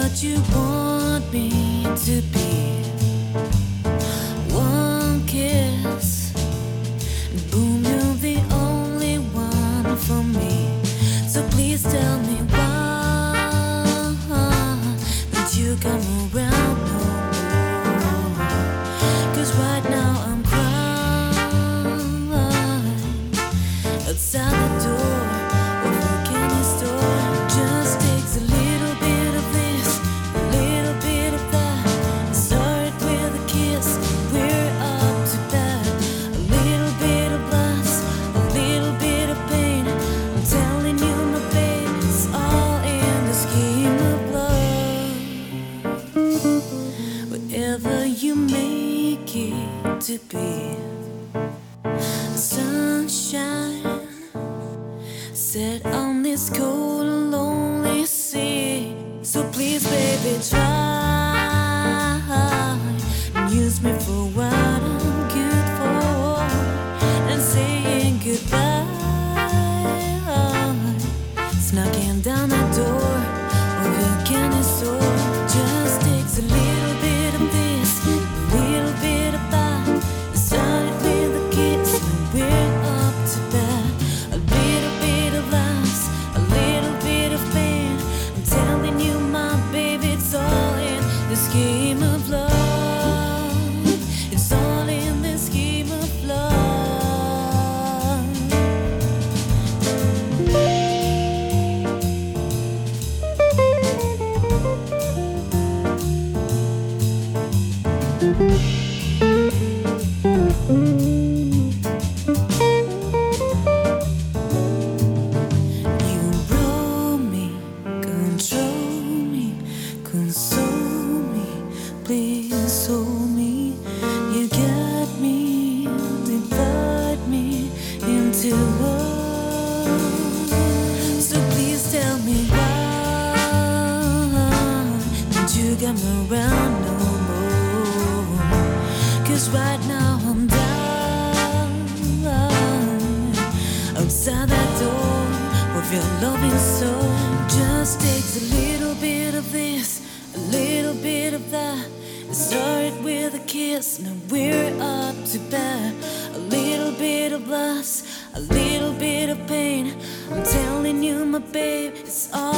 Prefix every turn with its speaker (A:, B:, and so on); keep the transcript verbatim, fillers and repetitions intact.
A: what you want me to be. One kiss, and boom, you're the only one for me. So please tell me why don't you come around no more? 'Cause right now I'm crying outside the door of a candy store. Just takes a little bit of this, a little bit of that. Start with a kiss, we're up to that. A little bit of lust, a little bit of pain. I'm telling you, my babe, it's all in the scheme of love. Whatever you make it to be, sunshine set on this cold and lonely sea. So please, baby, try and use me for what I'm good for, and saying goodbye, knocking down the door of your candy store. Just takes a little bit of this, a little bit of that. It started with a kiss, and we're up to that. A little bit of laughs, a little bit of pain. I'm telling you, my baby, it's all in the scheme of love. It's all in the scheme of love. You roll me, control me, console me, please hold me. You got me, divide me into one. So please tell me why don't you come around no more? 'Cause right now I'm down outside that door of your loving soul. Just takes a little bit of this, a little bit of that. It started with a kiss, now we're up to bat. A little bit of lust, a little bit of pain. I'm telling you, my babe, it's all